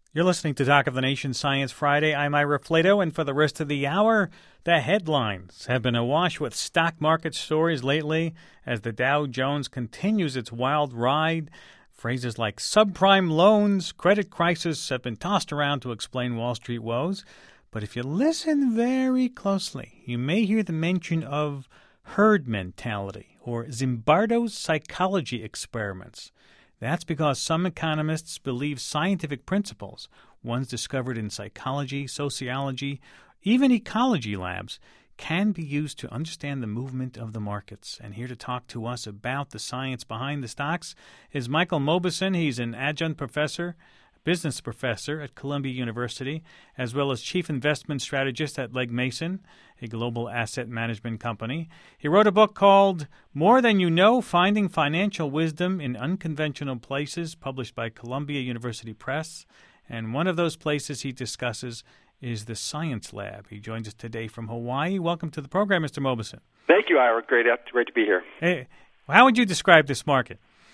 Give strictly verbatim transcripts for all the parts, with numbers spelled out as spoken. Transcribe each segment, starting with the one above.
You're listening to Doc of the Nation Science Friday. I'm Ira Flato, and for the rest of the hour, the headlines have been awash with stock market stories lately as the Dow Jones continues its wild ride. Phrases like subprime loans, credit crisis have been tossed around to explain Wall Street woes. But if you listen very closely, you may hear the mention of herd mentality or Zimbardo's psychology experiments. That's because some economists believe scientific principles, ones discovered in psychology, sociology, even ecology labs, can be used to understand the movement of the markets. And here to talk to us about the science behind the stocks is Michael Mauboussin. He's an adjunct professor, business professor at Columbia University, as well as chief investment strategist at Legg Mason, a global asset management company. He wrote a book called More Than You Know, Finding Financial Wisdom in Unconventional Places, published by Columbia University Press. And one of those places he discusses is the Science Lab. He joins us today from Hawaii. Welcome to the program, Mister Mauboussin. Thank you, Ira. Great, great to be here. Hey, how would you describe this market?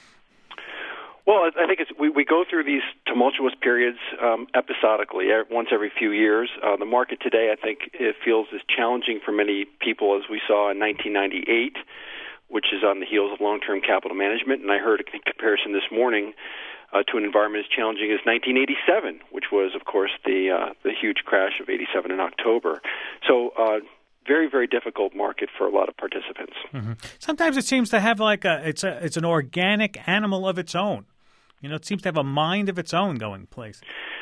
Well, I think it's, we, we go through these tumultuous periods um, episodically, once every few years. Uh, the market today, I think, it feels as challenging for many people as we saw in nineteen ninety-eight, which is on the heels of long-term capital management. And I heard a comparison this morning uh, to an environment as challenging as nineteen eighty-seven, which was, of course, the uh, the huge crash of eighty-seven in October. So, uh, very, very difficult market for a lot of participants. Mm-hmm. Sometimes it seems to have like a it's a it's an organic animal of its own. You know, it seems to have a mind of its own going place.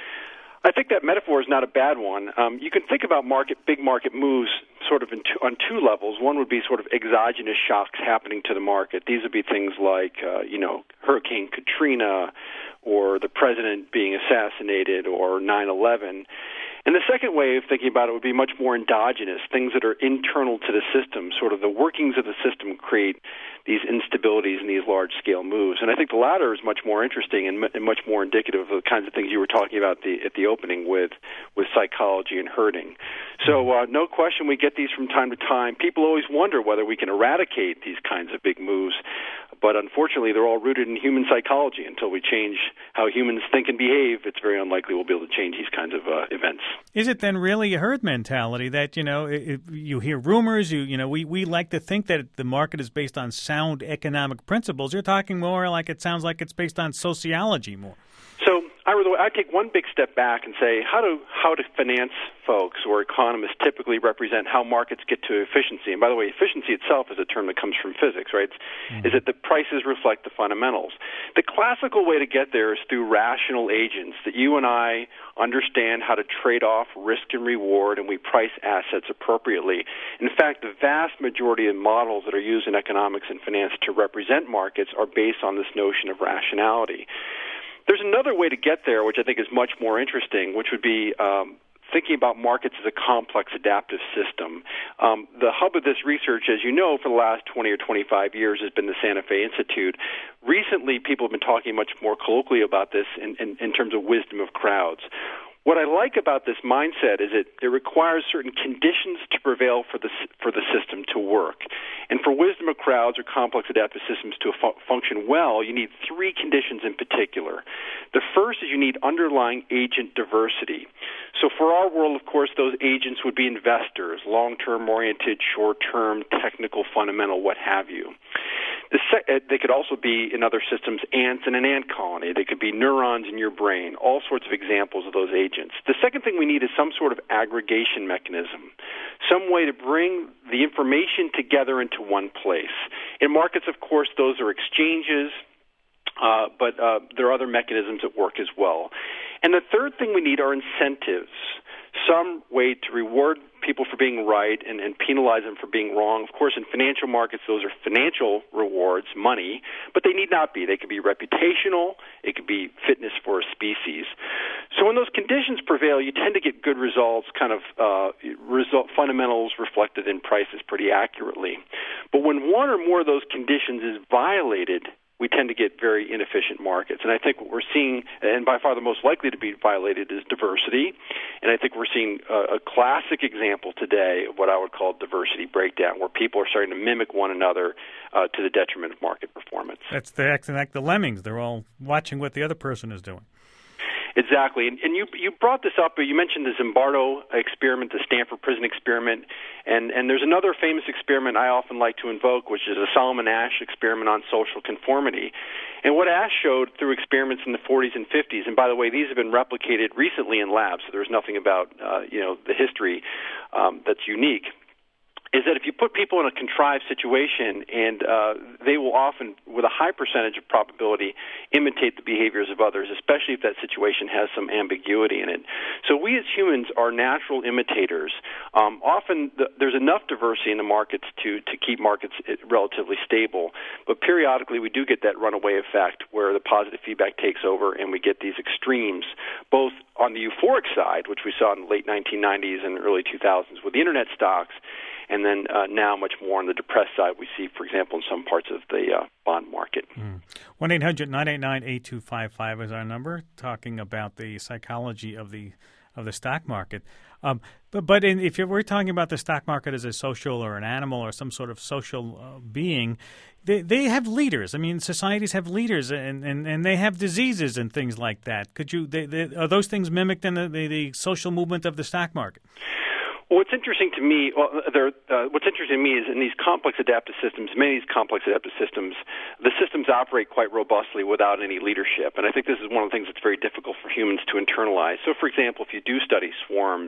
I think that metaphor is not a bad one. Um, you can think about market, big market moves sort of in two, on two levels. One would be sort of exogenous shocks happening to the market. These would be things like, uh, you know, Hurricane Katrina or the president being assassinated or nine eleven. And the second way of thinking about it would be much more endogenous, things that are internal to the system, sort of the workings of the system create these instabilities and these large-scale moves. And I think the latter is much more interesting and, and much more indicative of the kinds of things you were talking about the, at the opening with, with psychology and herding. So uh, no question we get these from time to time. People always wonder whether we can eradicate these kinds of big moves, but unfortunately they're all rooted in human psychology. Until we change how humans think and behave, it's very unlikely we'll be able to change these kinds of uh, events. Is it then really a herd mentality that, you know, if you hear rumors, you you know, we, we like to think that the market is based on sound economic principles. You're talking more like it sounds like it's based on sociology more. So I, I take one big step back and say, how do how do finance folks or economists typically represent how markets get to efficiency? And by the way, efficiency itself is a term that comes from physics, right? Mm-hmm. Is that the prices reflect the fundamentals. The classical way to get there is through rational agents, that you and I understand how to trade off risk and reward, and we price assets appropriately. In fact, the vast majority of models that are used in economics and finance to represent markets are based on this notion of rationality. There's another way to get there, which I think is much more interesting, which would be um, thinking about markets as a complex adaptive system. Um, the hub of this research, as you know, for the last twenty or twenty-five years has been the Santa Fe Institute. Recently, people have been talking much more colloquially about this in, in, in terms of wisdom of crowds. What I like about this mindset is it, it requires certain conditions to prevail for the, for the system to work. And for wisdom of crowds or complex adaptive systems to fu- function well, you need three conditions in particular. The first is you need underlying agent diversity. So for our world, of course, those agents would be investors, long-term oriented, short-term, technical, fundamental, what have you. The se- they could also be, in other systems, ants in an ant colony. They could be neurons in your brain, all sorts of examples of those agents. The second thing we need is some sort of aggregation mechanism, some way to bring the information together into one place. In markets, of course, those are exchanges, uh, but uh, there are other mechanisms at work as well. And the third thing we need are incentives, some way to reward people for being right and, and penalize them for being wrong. Of course, in financial markets, those are financial rewards, money, but they need not be. They could be reputational. It could be fitness for a species. So when those conditions prevail, you tend to get good results, kind of uh, result, fundamentals reflected in prices pretty accurately. But when one or more of those conditions is violated, we tend to get very inefficient markets. And I think what we're seeing, and by far the most likely to be violated, is diversity. And I think we're seeing a, a classic example today of what I would call diversity breakdown, where people are starting to mimic one another uh, to the detriment of market performance. That's the acting like the lemmings. They're all watching what the other person is doing. Exactly, and, and you you brought this up. You mentioned the Zimbardo experiment, the Stanford Prison experiment, and and there's another famous experiment I often like to invoke, which is the Solomon Asch experiment on social conformity. And what Asch showed through experiments in the forties and fifties, and by the way, these have been replicated recently in labs, so there's nothing about uh, you know the history um, that's unique, is that if you put people in a contrived situation, and uh, they will often, with a high percentage of probability, imitate the behaviors of others, especially if that situation has some ambiguity in it. So we as humans are natural imitators. Um, often the, there's enough diversity in the markets to, to keep markets relatively stable, but periodically we do get that runaway effect where the positive feedback takes over and we get these extremes, both on the euphoric side, which we saw in the late nineteen nineties and early two thousands with the internet stocks, and then uh, now much more on the depressed side we see, for example, in some parts of the uh, bond market. one eight hundred nine eight nine eight two five five is our number, talking about the psychology of the of the stock market. Um, but but in, if we're talking about the stock market as a social or an animal or some sort of social uh, being, they they have leaders. I mean, societies have leaders, and, and, and they have diseases and things like that. Could you they, they, are those things mimicked in the, the, the social movement of the stock market? Well, what's interesting to me, well, uh, what's interesting to me is in these complex adaptive systems, many of these complex adaptive systems, the systems operate quite robustly without any leadership. And I think this is one of the things that's very difficult for humans to internalize. So, for example, if you do study swarms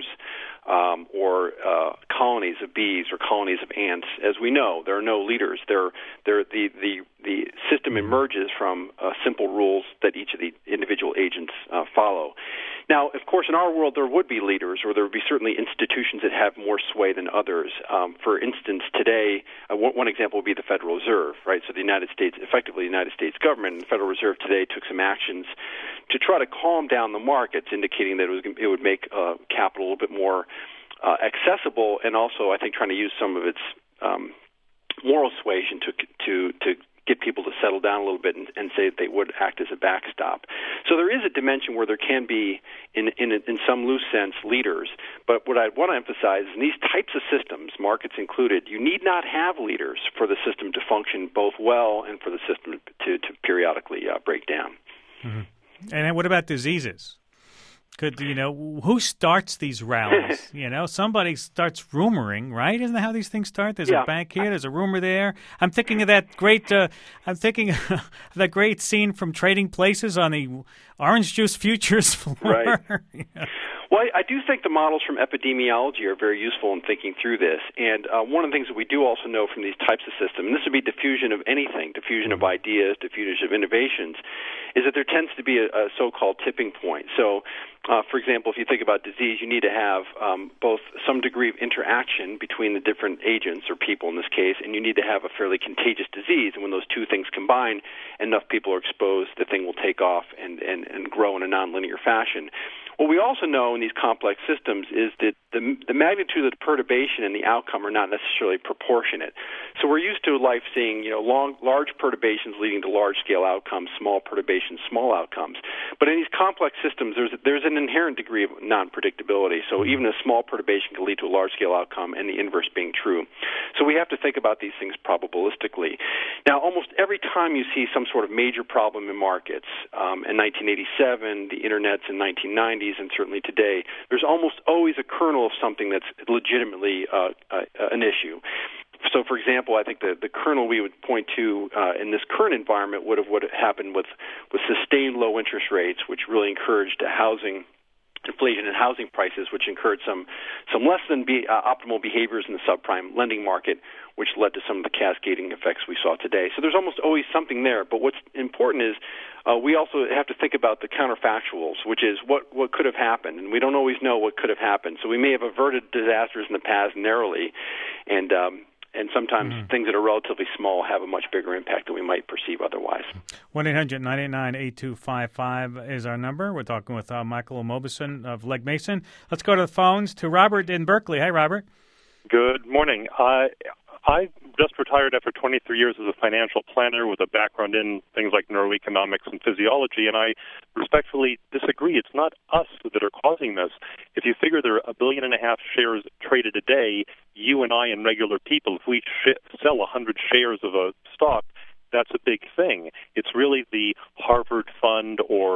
um, or uh, colonies of bees or colonies of ants, as we know, there are no leaders. They're, they're, the, the, the system emerges from uh, simple rules that each of the individual agents uh, follow. Now, of course, in our world, there would be leaders, or there would be certainly institutions that have more sway than others. Um, for instance, today, uh, one, one example would be the Federal Reserve, right? So the United States, effectively the United States government and the Federal Reserve today took some actions to try to calm down the markets, indicating that it, was, it would make uh, capital a little bit more uh, accessible, and also, I think, trying to use some of its um, moral suasion to to to get people to settle down a little bit and, and say that they would act as a backstop. So there is a dimension where there can be, in, in, in some loose sense, leaders. But what I want to emphasize is in these types of systems, markets included, you need not have leaders for the system to function both well and for the system to, to periodically uh, break down. Mm-hmm. And what about diseases? Could, you know, who starts these rallies? You know, somebody starts rumoring, right? Isn't that how these things start? There's yeah. a bank here, there's a rumor there. I'm thinking of that great, uh, I'm thinking of that great scene from Trading Places on the orange juice futures floor. Right. Yeah. Well, I, I do think the models from epidemiology are very useful in thinking through this. And uh, one of the things that we do also know from these types of systems, and this would be diffusion of anything, diffusion of ideas, diffusion of innovations, is that there tends to be a, a so-called tipping point. So, uh, for example, if you think about disease, you need to have um, both some degree of interaction between the different agents or people in this case, and you need to have a fairly contagious disease. And when those two things combine, enough people are exposed, the thing will take off and, and, and grow in a nonlinear fashion. What we also know in these complex systems is that the, the magnitude of the perturbation and the outcome are not necessarily proportionate. So we're used to life seeing, you know, long, large perturbations leading to large-scale outcomes, small perturbations, small outcomes. But in these complex systems, there's there's an inherent degree of non-predictability. So even a small perturbation can lead to a large-scale outcome, and the inverse being true. So we have to think about these things probabilistically. Now, almost every time you see some sort of major problem in markets, um, in nineteen eighty-seven, the internet's in nineteen ninety, and certainly today, there's almost always a kernel of something that's legitimately uh, uh, an issue. So, for example, I think the, the kernel we would point to uh, in this current environment would have what happened with, with sustained low interest rates, which really encouraged housing inflation in housing prices, which encouraged some some less than be, uh, optimal behaviors in the subprime lending market, which led to some of the cascading effects we saw today. So there's almost always something there. But what's important is uh, we also have to think about the counterfactuals, which is what, what could have happened. And we don't always know what could have happened. So we may have averted disasters in the past narrowly, and um, and sometimes mm-hmm. things that are relatively small have a much bigger impact than we might perceive otherwise. one eight hundred nine eight nine eight two five five is our number. We're talking with uh, Michael Omobuson of Legg Mason. Let's go to the phones to Robert in Berkeley. Hi, Robert. Good morning. Uh, I just retired after twenty-three years as a financial planner with a background in things like neuroeconomics and physiology, and I respectfully disagree. It's not us that are causing this. If you figure there are a billion and a half shares traded a day, you and I and regular people, if we sh- sell one hundred shares of a stock, that's a big thing. It's really the Harvard Fund or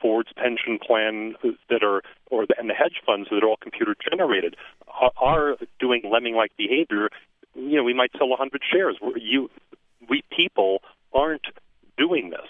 Ford's pension plan that are, or the, and the hedge funds that are all computer generated are, are doing lemming-like behavior. You know, we might sell one hundred shares. You, we people aren't doing this.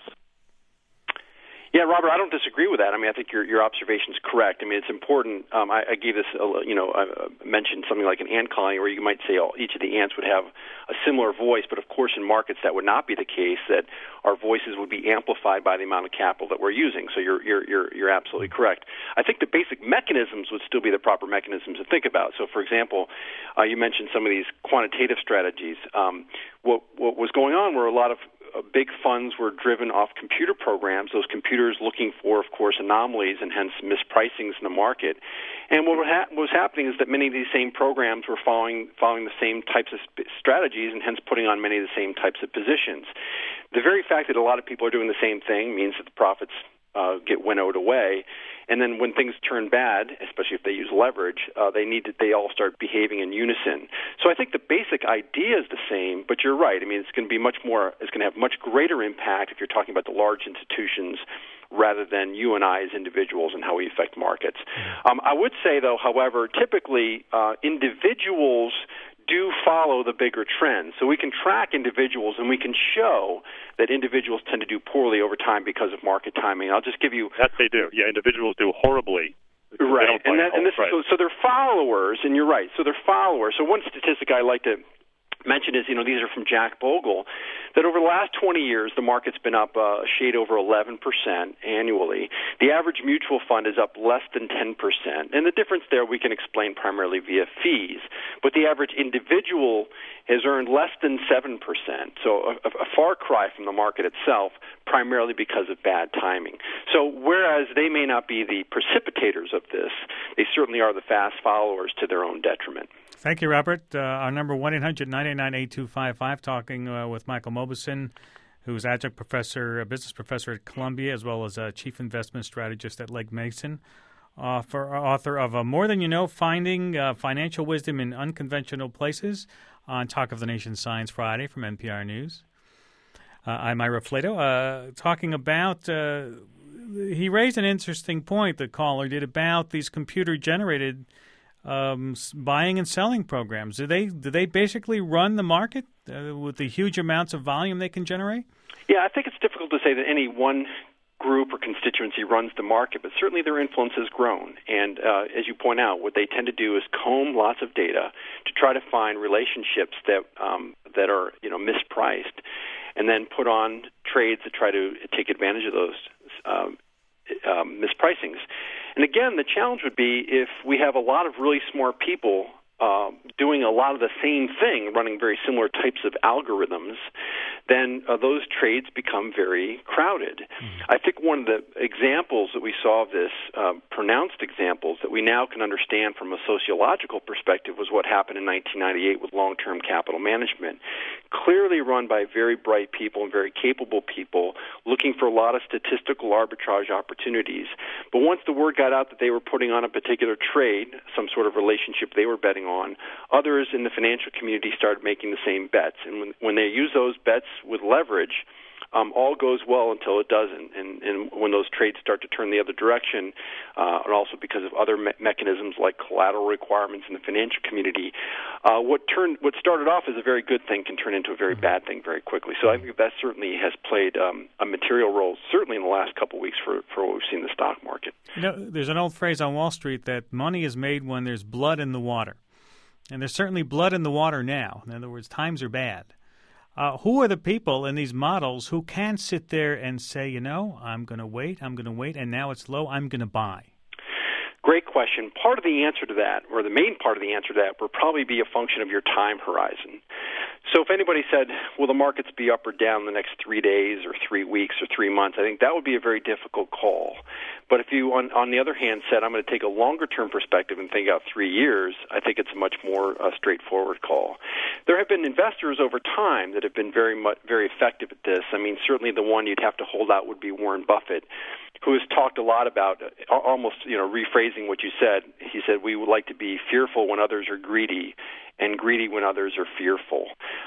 Yeah, Robert, I don't disagree with that. I mean, I think your your observation is correct. I mean, it's important. Um, I, I gave this, a, you know, I mentioned something like an ant colony, where you might say all, each of the ants would have a similar voice, but of course, in markets that would not be the case. That our voices would be amplified by the amount of capital that we're using. So you're you're you're, you're absolutely correct. I think the basic mechanisms would still be the proper mechanisms to think about. So, for example, uh, you mentioned some of these quantitative strategies. Um, what what was going on were a lot of Uh, big funds were driven off computer programs, those computers looking for, of course, anomalies and hence mispricings in the market. And what, ha- what was happening is that many of these same programs were following following the same types of sp- strategies and hence putting on many of the same types of positions. The very fact that a lot of people are doing the same thing means that the profits uh, get winnowed away. And then when things turn bad, especially if they use leverage, uh, they need to, they all start behaving in unison. So I think the basic idea is the same, but you're right. I mean, it's going to be much more, it's going to have much greater impact if you're talking about the large institutions rather than you and I as individuals and how we affect markets. Um, I would say, though, however, typically uh, individuals do follow the bigger trends. So we can track individuals and we can show that individuals tend to do poorly over time because of market timing. I'll just give you... That they do. Yeah, individuals do horribly. Right. And, that, and this, right. So, so they're followers, and you're right. So they're followers. So one statistic I like to mention is, you know, these are from Jack Bogle, that over the last twenty years, the market's been up a shade over eleven percent annually. The average mutual fund is up less than ten percent. And the difference there we can explain primarily via fees. But the average individual has earned less than seven percent. So a, a far cry from the market itself, primarily because of bad timing. So whereas they may not be the precipitators of this, they certainly are the fast followers to their own detriment. Thank you, Robert. Uh, our number, one eight hundred nine eight nine eight two five five, talking uh, with Michael Mauboussin, who's adjunct professor, a business professor at Columbia, as well as a chief investment strategist at Legg Mason, uh, for, author of uh, More Than You Know, Finding uh, Financial Wisdom in Unconventional Places on Talk of the Nation Science Friday from N P R News. Uh, I'm Ira Flato, uh, talking about, uh, he raised an interesting point, the caller did, about these computer-generated Um, buying and selling programs. Do they do they basically run the market uh, with the huge amounts of volume they can generate? Yeah, I think it's difficult to say that any one group or constituency runs the market, but certainly their influence has grown. And uh, as you point out, what they tend to do is comb lots of data to try to find relationships that um, that are you know mispriced, and then put on trades to try to take advantage of those um, um, mispricings. And again, the challenge would be if we have a lot of really smart people uh, doing a lot of the same thing, running very similar types of algorithms, then uh, those trades become very crowded. Mm-hmm. I think one of the examples that we saw of this, uh, pronounced examples that we now can understand from a sociological perspective, was what happened in nineteen ninety-eight with long-term capital management. Clearly run by very bright people and very capable people looking for a lot of statistical arbitrage opportunities. But once the word got out that they were putting on a particular trade, some sort of relationship they were betting on, others in the financial community started making the same bets. And when, when they use those bets with leverage, um, all goes well until it doesn't. And, and when those trades start to turn the other direction, uh, and also because of other me- mechanisms like collateral requirements in the financial community, uh, what turned what started off as a very good thing can turn into a very bad thing very quickly. So I think that certainly has played um, a material role, certainly in the last couple of weeks for, for what we've seen in the stock market. You know, there's an old phrase on Wall Street that money is made when there's blood in the water. And there's certainly blood in the water now. In other words, times are bad. Uh, who are the people in these models who can sit there and say, you know, I'm going to wait, I'm going to wait, and now it's low, I'm going to buy? Great question. Part of the answer to that, or the main part of the answer to that, will probably be a function of your time horizon. So if anybody said, will the markets be up or down in the next three days or three weeks or three months, I think that would be a very difficult call. But if you, on, on the other hand, said, I'm going to take a longer-term perspective and think out three years, I think it's a much more uh, straightforward call. There have been investors over time that have been very much, very effective at this. I mean, certainly the one you'd have to hold out would be Warren Buffett, who has talked a lot about, uh, almost, you know, rephrasing what you said. He said, we would like to be fearful when others are greedy and greedy when others are fearful.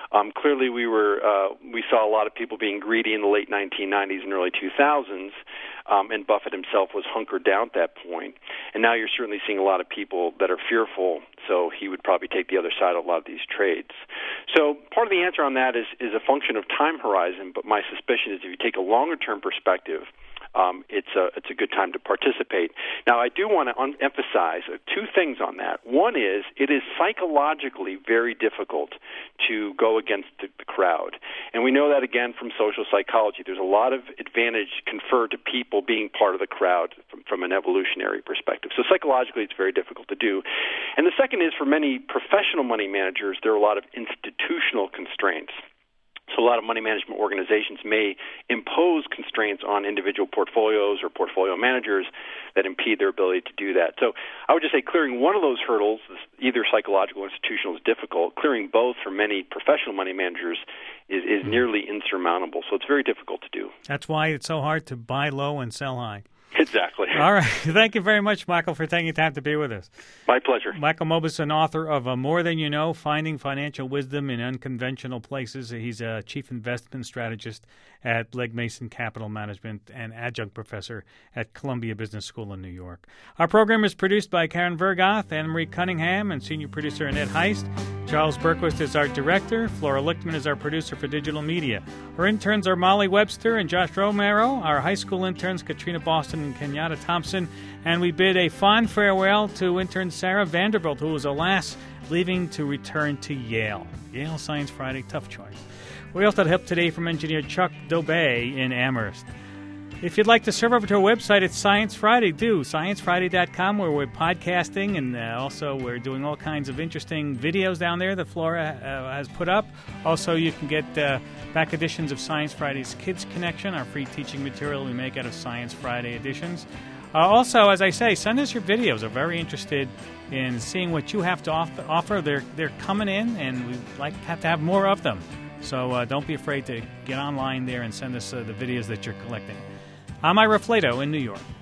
Um, clearly, we were uh, we saw a lot of people being greedy in the late nineteen nineties and early two thousands, um, and Buffett himself was hunkered down at that point. And now you're certainly seeing a lot of people that are fearful, so he would probably take the other side of a lot of these trades. So part of the answer on that is, is a function of time horizon, but my suspicion is if you take a longer-term perspective, Um, it's a it's a good time to participate. Now, I do want to un- emphasize uh, two things on that. One is it is psychologically very difficult to go against the, the crowd, and we know that again from social psychology. There's a lot of advantage conferred to people being part of the crowd from, from an evolutionary perspective. So psychologically, it's very difficult to do. And the second is for many professional money managers, there are a lot of institutional constraints. So a lot of money management organizations may impose constraints on individual portfolios or portfolio managers that impede their ability to do that. So I would just say clearing one of those hurdles, either psychological or institutional, is difficult. Clearing both for many professional money managers is, is nearly insurmountable. So it's very difficult to do. That's why it's so hard to buy low and sell high. Exactly. All right. Thank you very much, Michael, for taking time to be with us. My pleasure. Michael Mauboussin, author of uh, More Than You Know, Finding Financial Wisdom in Unconventional Places. He's a chief investment strategist at Legg Mason Capital Management and adjunct professor at Columbia Business School in New York. Our program is produced by Karen Vergoth, Anne-Marie Cunningham, and senior producer Annette Heist. Charles Berquist is our director. Flora Lichtman is our producer for digital media. Our interns are Molly Webster and Josh Romero. Our high school interns, Katrina Boston and Kenyatta Thompson. And we bid a fond farewell to intern Sarah Vanderbilt, who is, alas, leaving to return to Yale. Yale Science Friday, tough choice. We also had help today from engineer Chuck Dobay in Amherst. If you'd like to serve over to our website, it's Science Friday. Do science friday dot com, where we're podcasting, and uh, also we're doing all kinds of interesting videos down there that Flora uh, has put up. Also, you can get uh, back editions of Science Friday's Kids Connection, our free teaching material we make out of Science Friday editions. Uh, also, as I say, send us your videos. We're very interested in seeing what you have to off- offer. They're they're coming in, and we'd like to have, to have more of them. So uh, don't be afraid to get online there and send us uh, the videos that you're collecting. I'm Ira Flato in New York.